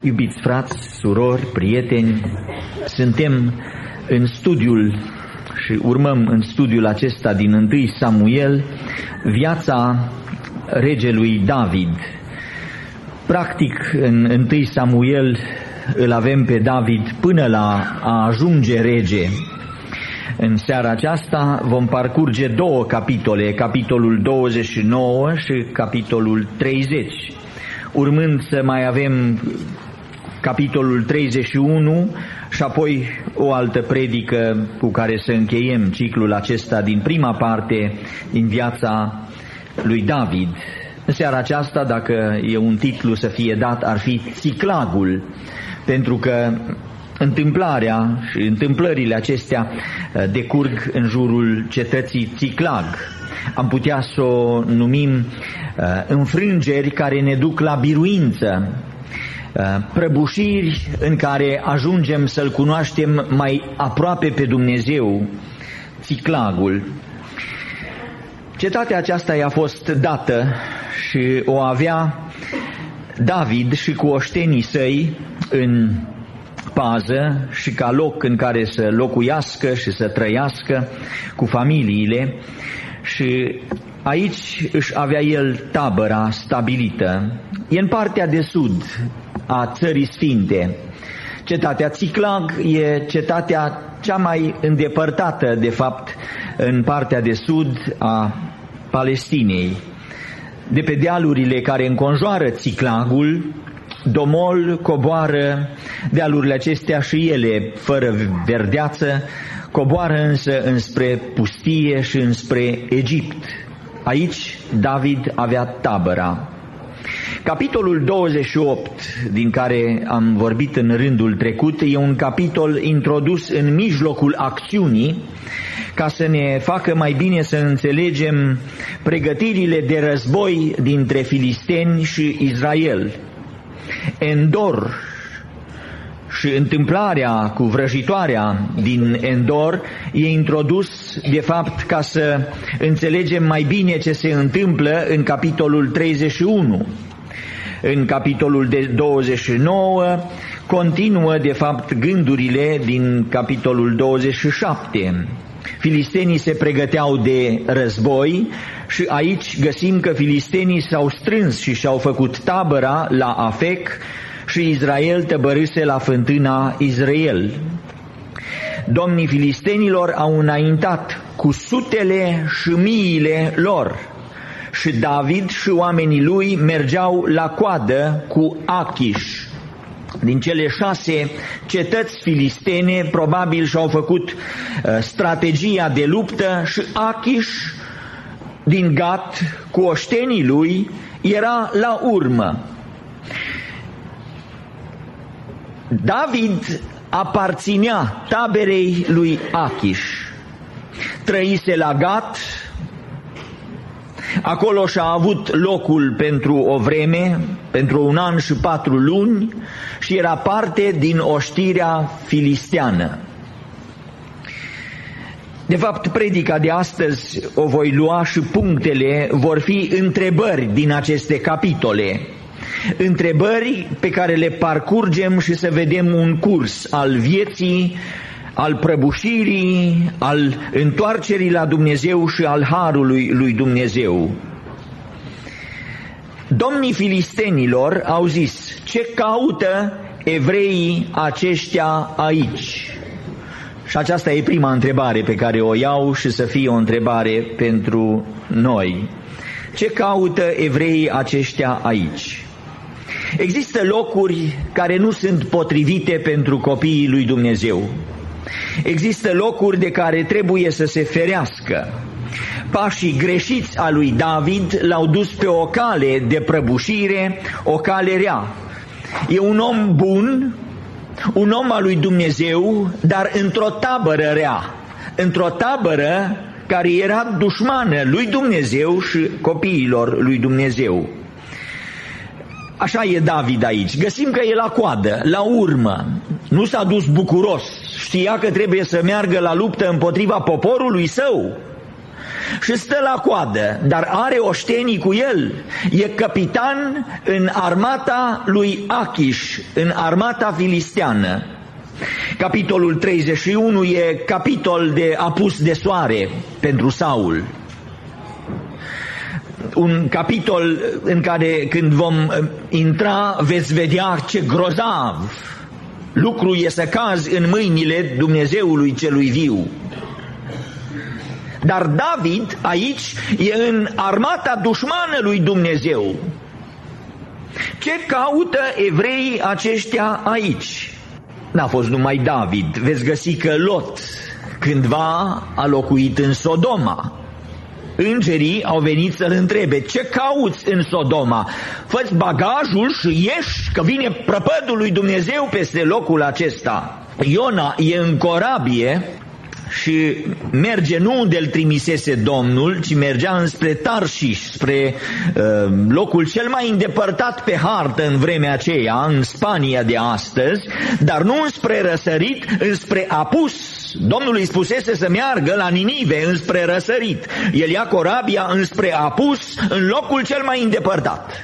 Iubiți frați, surori, prieteni, suntem în studiul și urmăm în studiul acesta din 1 Samuel viața regelui David. Practic, în 1 Samuel îl avem pe David până la a ajunge rege. În seara aceasta vom parcurge două capitole, capitolul 29 și capitolul 30, urmând să mai avem capitolul 31 și apoi o altă predică cu care să încheiem ciclul acesta din prima parte din viața lui David. În seara aceasta, dacă e un titlu să fie dat, ar fi Țiclagul, pentru că întâmplarea și întâmplările acestea decurg în jurul cetății Țiclag. Am putea să o numim înfrângeri care ne duc la biruință, prăbușiri în care ajungem să-L cunoaștem mai aproape pe Dumnezeu, Țiclagul. Cetatea aceasta i-a fost dată și o avea David și cu oștenii săi în pază și ca loc în care să locuiască și să trăiască cu familiile, și aici își avea el tabăra stabilită. E în partea de sud a țării sfinte. Cetatea Țiclag e cetatea cea mai îndepărtată, de fapt, în partea de sud a Palestinei. De pe dealurile care înconjoară Țiclagul, domol coboară dealurile acestea și ele fără verdeață, coboară însă înspre pustie și înspre Egipt. Aici David avea tabăra. Capitolul 28, din care am vorbit în rândul trecut, e un capitol introdus în mijlocul acțiunii ca să ne facă mai bine să înțelegem pregătirile de război dintre filisteni și Israel. Endor și întâmplarea cu vrăjitoarea din Endor e introdus, de fapt, ca să înțelegem mai bine ce se întâmplă în capitolul 31. În capitolul de 29 continuă, de fapt, gândurile din capitolul 27. Filistenii se pregăteau de război și aici găsim că filistenii s-au strâns și și-au făcut tabăra la Afec și Israel tăbărâse la fântâna Israel. Domnii filistenilor au înaintat cu sutele și miile lor și David și oamenii lui mergeau la coadă cu Achish. Din cele 6 cetăți filistene probabil și-au făcut strategia de luptă și Achish din Gat cu oștenii lui era la urmă. David aparținea taberei lui Achish. Trăise la Gat, acolo și-a avut locul pentru o vreme, pentru 1 an și 4 luni, și era parte din oștirea filisteană. De fapt, predica de astăzi o voi lua și punctele vor fi întrebări din aceste capitole. Întrebări pe care le parcurgem și să vedem un curs al vieții, al prăbușirii, al întoarcerii la Dumnezeu și al harului lui Dumnezeu. Domnii filistenilor au zis: ce caută evreii aceștia aici? Și aceasta e prima întrebare pe care o iau și să fie o întrebare pentru noi. Ce caută evreii aceștia aici? Există locuri care nu sunt potrivite pentru copiii lui Dumnezeu. Există locuri de care trebuie să se ferească. Pașii greșiți a lui David l-au dus pe o cale de prăbușire, o cale rea. E un om bun, un om al lui Dumnezeu, dar într-o tabără rea, într-o tabără care era dușmană lui Dumnezeu și copiilor lui Dumnezeu. Așa e David aici. Găsim că e la coadă, la urmă. Nu s-a dus bucuros. Știa că trebuie să meargă la luptă împotriva poporului său. și stă la coadă, dar are oștenii cu el. E capitan în armata lui Achish, în armata filisteană. Capitolul 31 e capitol de apus de soare pentru Saul. Un capitol în care, când vom intra, veți vedea ce grozav lucru e să cazi în mâinile Dumnezeului celui viu. Dar David aici e în armata dușmană lui Dumnezeu. Ce caută evreii aceștia aici? N-a fost numai David. Veți găsi că Lot cândva a locuit în Sodoma. Îngerii au venit să-l întrebe: ce cauți în Sodoma? Fă-ți bagajul și ieși, că vine prăpădul lui Dumnezeu peste locul acesta. Iona e în corabie și merge nu unde îl trimisese Domnul, ci mergea înspre Tarșiș, spre locul cel mai îndepărtat pe hartă în vremea aceea, în Spania de astăzi, dar nu înspre răsărit, înspre apus. Domnul îi spusese să meargă la Ninive, înspre răsărit. El ia corabia înspre apus, în locul cel mai îndepărtat.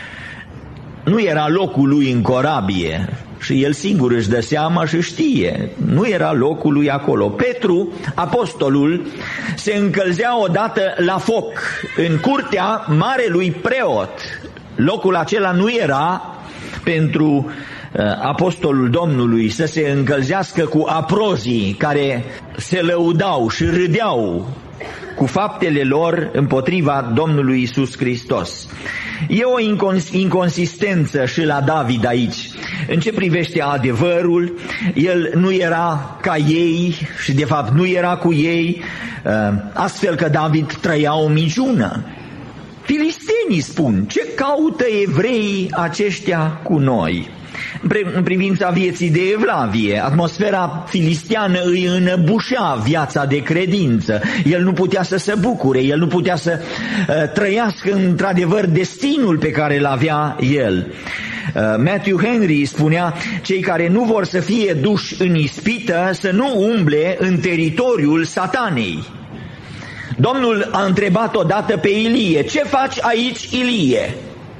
Nu era locul lui în corabie și el singur își dă seama și știe. Nu era locul lui acolo. Petru, apostolul, se încălzea odată la foc în curtea marelui preot. Locul acela nu era pentru apostolul Domnului să se încălzească cu aprozii care se lăudau și râdeau cu faptele lor împotriva Domnului Iisus Hristos. E o inconsistență și la David aici. În ce privește adevărul, el nu era ca ei și de fapt nu era cu ei, astfel că David trăia o minciună. Filistenii spun: ce caută evreii aceștia cu noi? În privința vieții de evlavie, atmosfera filisteană îi înăbușea viața de credință. El nu putea să se bucure, el nu putea să trăiască într-adevăr destinul pe care îl avea el. Matthew Henry spunea: cei care nu vor să fie duși în ispită să nu umble în teritoriul satanei. Domnul a întrebat odată pe Ilie: ce faci aici, Ilie?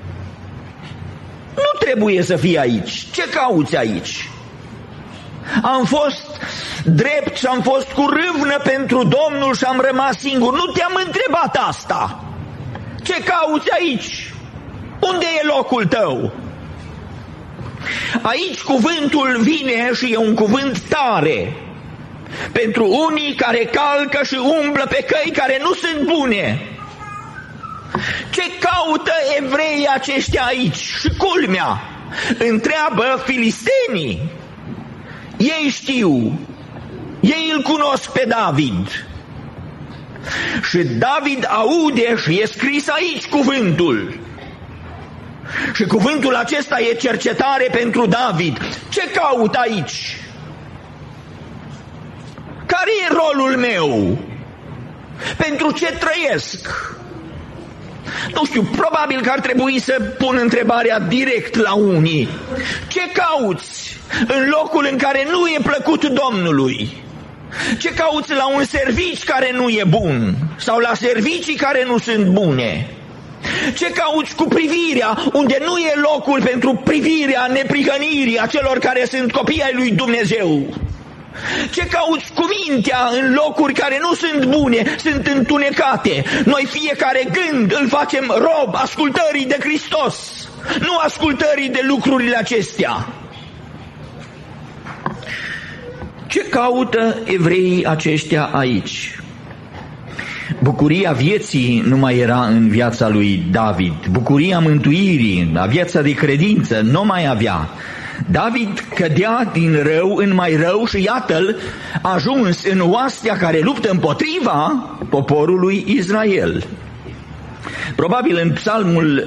Nu trebuie să fii aici. Ce cauți aici? Am fost drept și am fost cu râvnă pentru Domnul și am rămas singur. Nu te-am întrebat asta. Ce cauți aici? Unde e locul tău? Aici cuvântul vine și e un cuvânt tare pentru unii care calcă și umblă pe căi care nu sunt bune. Ce caută evreii aceștia aici? Și culmea, întreabă filistenii. Ei știu, ei îl cunosc pe David. Și David aude și e scris aici cuvântul. Și cuvântul acesta e cercetare pentru David. Ce caut aici? Care e rolul meu? Pentru ce trăiesc? Nu știu, probabil că ar trebui să pun întrebarea direct la unii. Ce cauți în locul în care nu e plăcut Domnului? Ce cauți la un serviciu care nu e bun? Sau la servicii care nu sunt bune? Ce cauți cu privirea unde nu e locul pentru privirea neprihănirii a celor care sunt copii ai lui Dumnezeu? Ce cauți cu mintea în locuri care nu sunt bune, sunt întunecate? Noi fiecare gând îl facem rob ascultării de Hristos, nu ascultării de lucrurile acestea. Ce caută evreii aceștia aici? Bucuria vieții nu mai era în viața lui David. Bucuria mântuirii, la viața de credință, nu mai avea. David cădea din rău în mai rău și iată-l ajuns în oastea care luptă împotriva poporului Israel. Probabil în Psalmul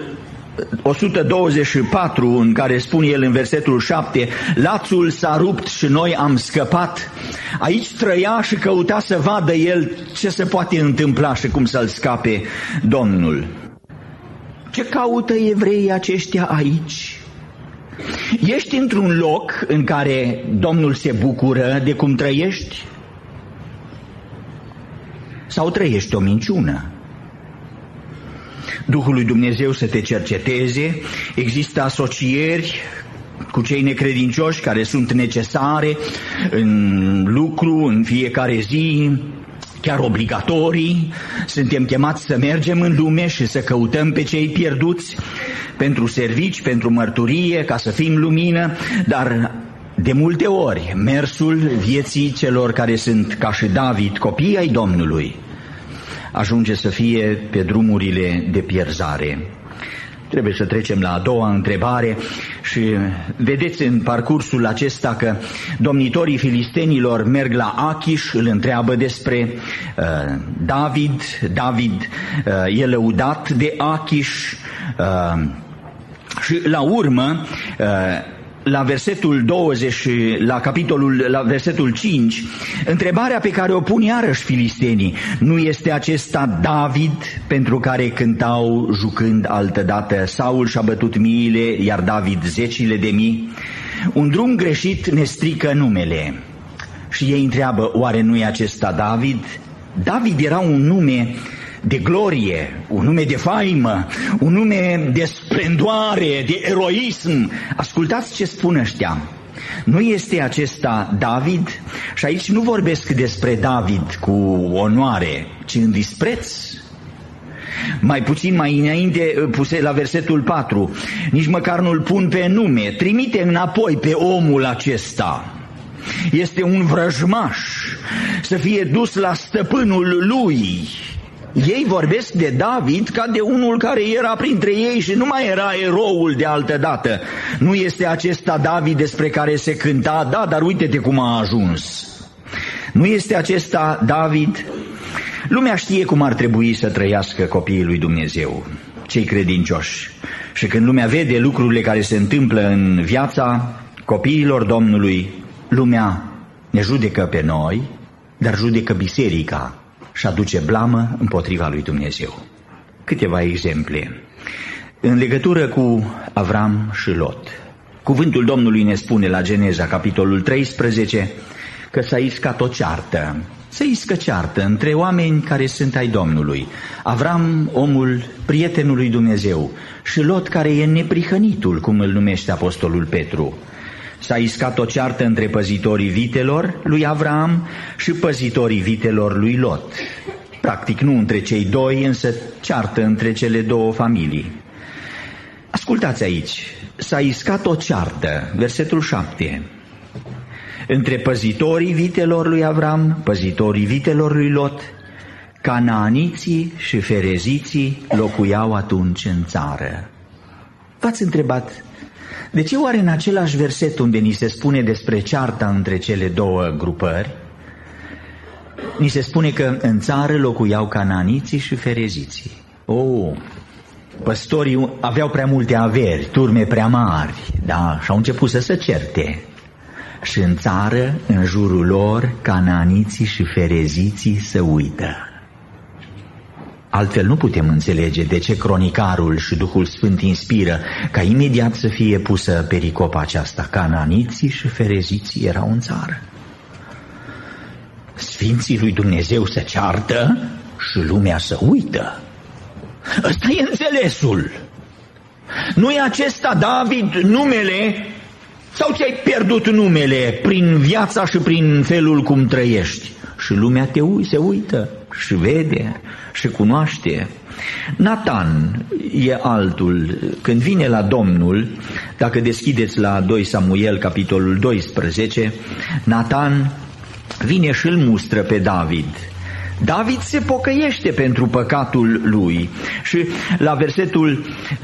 124, în care spune el în versetul 7: lațul s-a rupt și noi am scăpat. Aici trăia și căuta să vadă el ce se poate întâmpla și cum să-l scape Domnul. Ce caută evreii aceștia aici? Ești într-un loc în care Domnul se bucură de cum trăiești? sau trăiești o minciună? Duhul lui Dumnezeu să te cerceteze, există asocieri cu cei necredincioși care sunt necesare în lucru, în fiecare zi, chiar obligatorii. Suntem chemați să mergem în lume și să căutăm pe cei pierduți pentru servici, pentru mărturie, ca să fim lumină, dar de multe ori mersul vieții celor care sunt ca și David, copii ai Domnului, ajunge să fie pe drumurile de pierzare. Trebuie să trecem la a doua întrebare și vedeți în parcursul acesta că domnitorii filistenilor merg la Achish, îl întreabă despre David. David e lăudat de Achish și la urmă la versetul 20, la versetul 5, întrebarea pe care o pun iarăși filistenii: nu este acesta David pentru care cântau jucând altădată, Saul și-a bătut miile, iar David zecile de mii? Un drum greșit ne strică numele. Și ei întreabă: oare nu e acesta David? David era un nume de glorie, un nume de faimă, un nume de splendoare, de eroism. Ascultați ce spun ăștia: nu este acesta David? Și aici nu vorbesc despre David cu onoare, ci în dispreț. Mai puțin mai înainte, puse la versetul 4, nici măcar nu-l pun pe nume, trimite înapoi pe omul acesta. Este un vrăjmaș, să fie dus la stăpânul lui. Ei vorbesc de David ca de unul care era printre ei și nu mai era eroul de altădată. Nu este acesta David despre care se cânta, da, dar uite-te cum a ajuns. Nu este acesta David? Lumea știe cum ar trebui să trăiască copiii lui Dumnezeu, cei credincioși. Și când lumea vede lucrurile care se întâmplă în viața copiilor Domnului, lumea ne judecă pe noi, dar judecă biserica și aduce blamă împotriva lui Dumnezeu. Câteva exemple. În legătură cu Avram și Lot, cuvântul Domnului ne spune la Geneza, capitolul 13, că s-a iscat o ceartă. Se iscă ceartă între oameni care sunt ai Domnului. Avram, omul prietenului Dumnezeu, și Lot, care e neprihănitul, cum îl numește apostolul Petru. S-a iscat o ceartă între păzitorii vitelor lui Avram și păzitorii vitelor lui Lot. Practic nu între cei doi, însă ceartă între cele două familii. Ascultați aici, s-a iscat o ceartă, versetul 7, între păzitorii vitelor lui Avram, păzitorii vitelor lui Lot. Canaaniții și fereziții locuiau atunci în țară. V-ați întrebat, de ce oare în același verset unde ni se spune despre cearta între cele două grupări, ni se spune că în țară locuiau canaaniții și fereziții? Păstorii aveau prea multe averi, turme prea mari, da, și au început să se certe. Și în țară, în jurul lor, canaaniții și fereziții se uită. Altfel nu putem înțelege de ce cronicarul și Duhul Sfânt inspiră ca imediat să fie pusă pericopa aceasta. Canaaniții și fereziții erau în țară. Sfinții lui Dumnezeu se ceartă și lumea se uită. Ăsta e înțelesul. Nu e acesta David numele? Sau ți-ai pierdut numele prin viața și prin felul cum trăiești? Și lumea se uită și vede și cunoaște. Natan e altul. Când vine la Domnul, dacă deschideți la 2 Samuel, capitolul 12, Natan vine și îl mustră pe David. David se pocăiește pentru păcatul lui și la versetul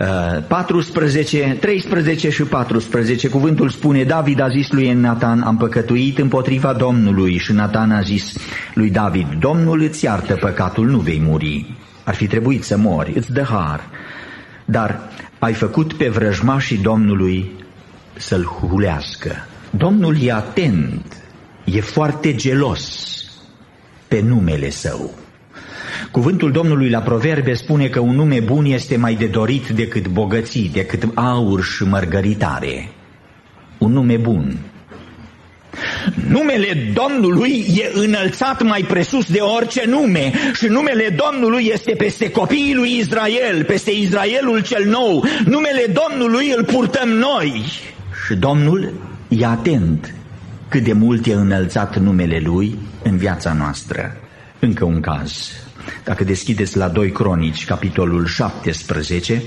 13 și 14 cuvântul spune: David a zis lui Natan: am păcătuit împotriva Domnului. Și Natan a zis lui David: Domnul îți iartă păcatul, nu vei muri. Ar fi trebuit să mori, îți dă har, dar ai făcut pe vrăjmașii Domnului să-l hulească. Domnul e atent, e foarte gelos pe numele său. Cuvântul Domnului la Proverbe spune că un nume bun este mai de dorit decât bogății, decât aur și mărgăritare. Un nume bun. Numele Domnului e înălțat mai presus de orice nume și numele Domnului este peste copiii lui Israel, peste Israelul cel nou. Numele Domnului îl purtăm noi și Domnul e atent cât de mult e înălțat numele Lui în viața noastră. Încă un caz. Dacă deschideți la 2 Cronici, capitolul 17,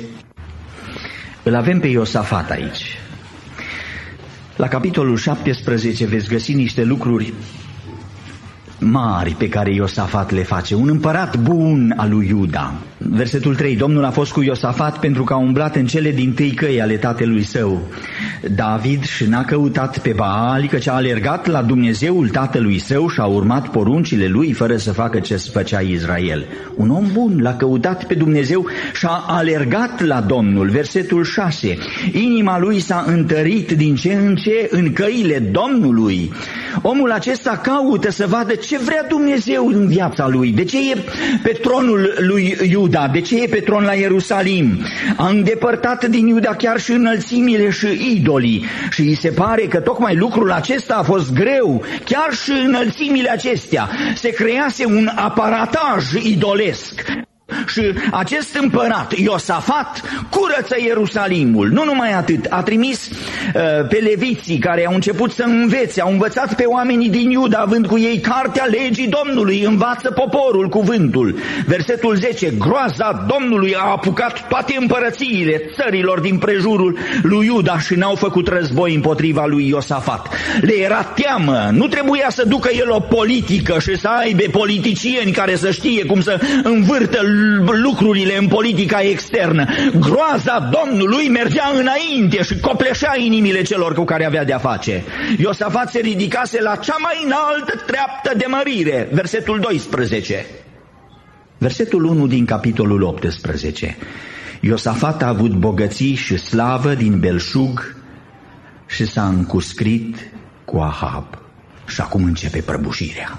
îl avem pe Iosafat aici. La capitolul 17 veți găsi niște lucruri mari pe care Iosafat le face. Un împărat bun al lui Iuda. Versetul 3. Domnul a fost cu Iosafat pentru că a umblat în cele dintâi căi ale tatălui său David și n-a căutat pe Baal, căci a alergat la Dumnezeul tatălui său și a urmat poruncile lui fără să facă ce făcea Israel. Un om bun l-a căutat pe Dumnezeu și a alergat la Domnul. Versetul 6. Inima lui s-a întărit din ce în ce în căile Domnului. Omul acesta caută să vadă ce vrea Dumnezeu în viața lui. De ce e pe tronul lui Iuda? De ce e pe tron la Ierusalim? A îndepărtat din Iuda chiar și înălțimile și idolii. Și îi se pare că tocmai lucrul acesta a fost greu. Chiar și înălțimile acestea. Se crease un aparataj idolesc. Și acest împărat, Iosafat, curăță Ierusalimul. Nu numai atât, a trimis pe leviții care au început să învețe, au învățat pe oamenii din Iuda, având cu ei cartea legii Domnului, învață poporul cuvântul. Versetul 10, groaza Domnului a apucat toate împărățiile țărilor din prejurul lui Iuda și n-au făcut război împotriva lui Iosafat. Le era teamă, nu trebuia să ducă el o politică și să aibă politicieni care să știe cum să învârtă lucrurile în politica externă. Groaza Domnului mergea înainte și copleșea inimile celor cu care avea de-a face. Iosafat se ridicase la cea mai înaltă treaptă de mărire. Versetul 12. Versetul 1 din capitolul 18. Iosafat a avut bogății și slavă din belșug și s-a încuscrit cu Ahab. Și acum începe prăbușirea.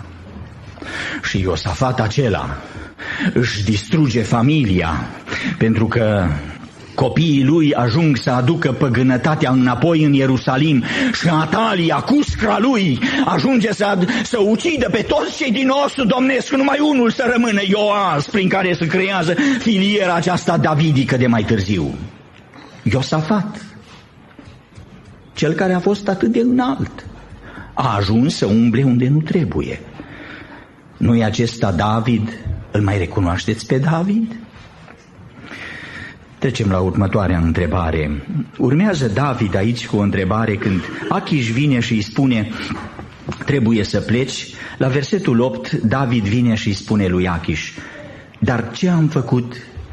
Și Iosafat acela își distruge familia pentru că copiii lui ajung să aducă păgânătatea înapoi în Ierusalim și Atalia, cuscra lui, ajunge să ucidă pe toți cei din osul domnesc, numai unul să rămână, Ioas, prin care se creează filiera aceasta davidică de mai târziu. Iosafat, cel care a fost atât de înalt, a ajuns să umble unde nu trebuie. Nu-i acesta David? Îl mai recunoașteți pe David? Trecem la următoarea întrebare. Urmează David aici cu o întrebare când Achiș vine și îi spune trebuie să pleci. La versetul 8 David vine și îi spune lui Achiș, dar ce am făcut?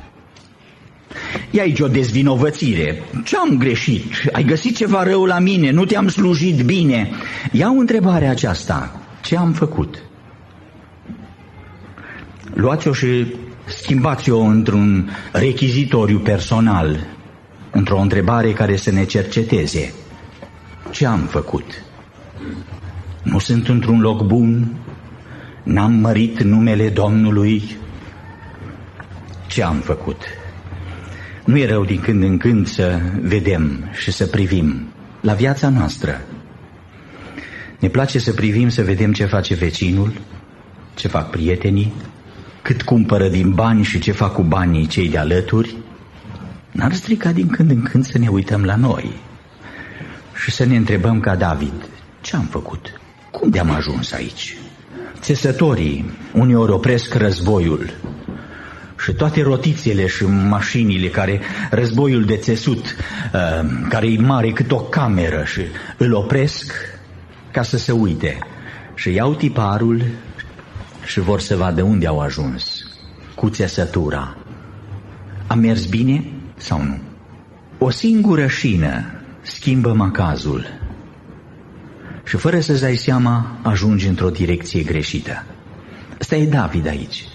E aici o dezvinovățire. Ce-am greșit? Ai găsit ceva rău la mine? Nu te-am slujit bine? Iau întrebarea aceasta. Ce am făcut? Luați-o și schimbați-o într-un rechizitoriu personal, într-o întrebare care să ne cerceteze. Ce am făcut? Nu sunt într-un loc bun? N-am mărit numele Domnului? Ce am făcut? Nu e rău din când în când să vedem și să privim la viața noastră. Ne place să privim, să vedem ce face vecinul, ce fac prietenii, cât cumpără din bani și ce fac cu banii cei de alături. N-ar strica din când în când să ne uităm la noi și să ne întrebăm ca David, ce am făcut? Cum de-am ajuns aici? Țesătorii uneori opresc războiul și toate rotițele și mașinile care, războiul de țesut, care e mare cât o cameră, și îl opresc ca să se uite și iau tiparul și vor să vadă unde au ajuns cu țesătura. A mers bine sau nu? O singură șină schimbă macazul și fără să-ți dai seama ajungi într-o direcție greșită. Ăsta e David aici.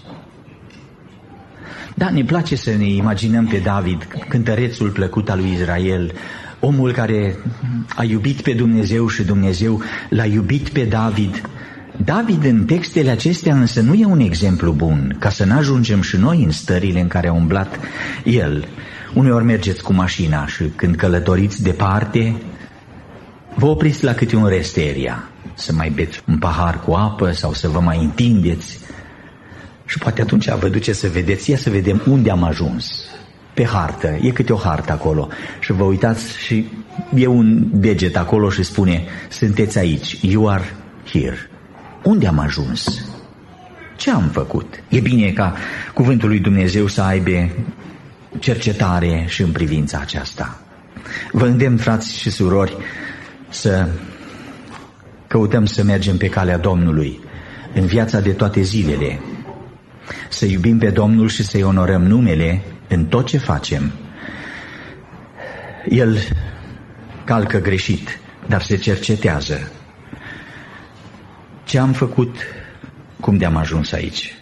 Da, ne place să ne imaginăm pe David, cântărețul plăcut al lui Israel, omul care a iubit pe Dumnezeu și Dumnezeu l-a iubit pe David. David în textele acestea însă nu e un exemplu bun, ca să n-ajungem și noi în stările în care a umblat el. Uneori mergeți cu mașina și când călătoriți departe, vă opriți la câte un resteria să mai beți un pahar cu apă sau să vă mai întindeți. Și poate atunci vă duceți să vedeți, ia să vedem unde am ajuns. Pe hartă, e câte o hartă acolo. Și vă uitați și e un deget acolo și spune, sunteți aici, you are here. Unde am ajuns? Ce am făcut? E bine ca cuvântul lui Dumnezeu să aibă cercetare și în privința aceasta. Vă îndemn, frați și surori, să căutăm să mergem pe calea Domnului în viața de toate zilele, să iubim pe Domnul și să-i onorăm numele în tot ce facem. El calcă greșit, dar se cercetează. Ce am făcut? Cum de-am ajuns aici?